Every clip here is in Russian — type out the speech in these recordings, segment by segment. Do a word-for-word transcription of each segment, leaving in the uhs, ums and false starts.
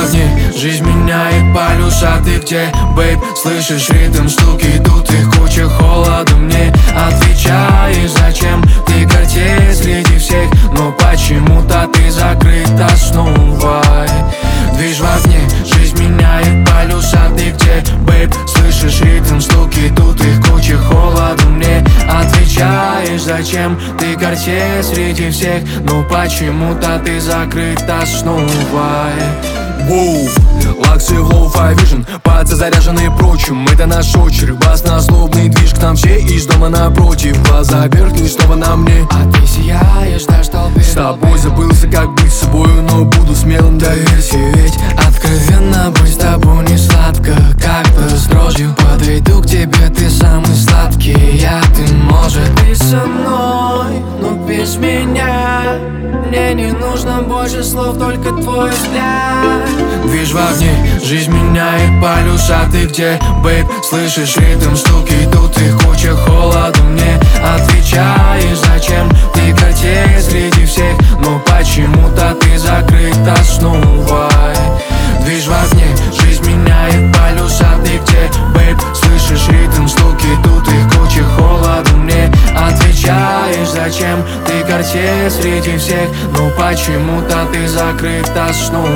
в огне, жизнь меняет полюса. Ты где, бейб? Слышишь ритм, стуки, тут их куча, холода мне отвечаешь. Зачем ты Картье среди всех, но почему-то ты закрыт основой. Движ в огне, жизнь меняет полюса. Ты где, бейб? Слышишь ритм, стуки, тут их куча, холода мне отвечаешь. Зачем ты Картье среди всех, но почему-то ты закрыт основой. Воу, лаксы в лоу-фай вижн, пальцы заряжены прочим. Это наш очередь, бас на злобный движ. К нам все из дома напротив, глаза вверх и снова на мне. А ты сияешь даже в толпе. С тобой забылся, как быть собою, но буду смелым, доверься. Ведь откровенно быть с тобой не сладко, как-то с дрожью подойду к тебе, ты самый сладкий. Я, ты, может, ты со мной, но без меня. Мне не нужно больше слов, только твой взгляд. Движ в огне, жизнь меняет полюса. Ты где, бейб? Слышишь ритм, стуки, тут их куча, холода мне отвечаешь. Зачем ты Картье среди всех, но почему-то ты закрыт основой. Движ в огне, жизнь меняет полюса. Ты где, бейб? Слышишь ритм, стуки, тут их куча, холода мне отвечаешь. Зачем ты Картье среди всех, но почему-то ты закрыт основой.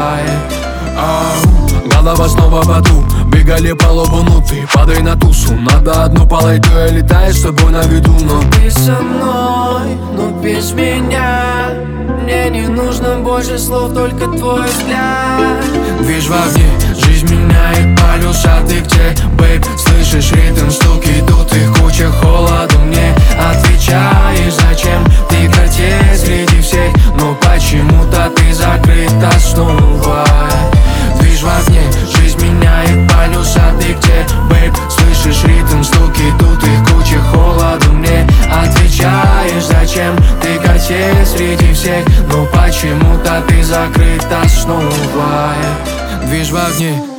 Ау, голова снова в аду, бегали по лобу, ну ты падай на тусу. Надо одну полойду, я летаю с тобой на виду, но ты со мной, но без меня. Мне не нужно больше слов, только твой взгляд. Движ в огне, жизнь меняет полюса. Ты где, бейб? Слышишь ритм, стуки, тут их куча, холода мне отвечаешь. Зачем ты Картье среди всех, но почему-то ты закрыт основой. Движ в огне, жизнь меняет полюса. Ты где, бейб? Слышишь ритм, стуки, тут их куча, холода мне отвечаешь. Зачем ты Картье среди всех, но почему-то ты закрыт основой. Движ в огне,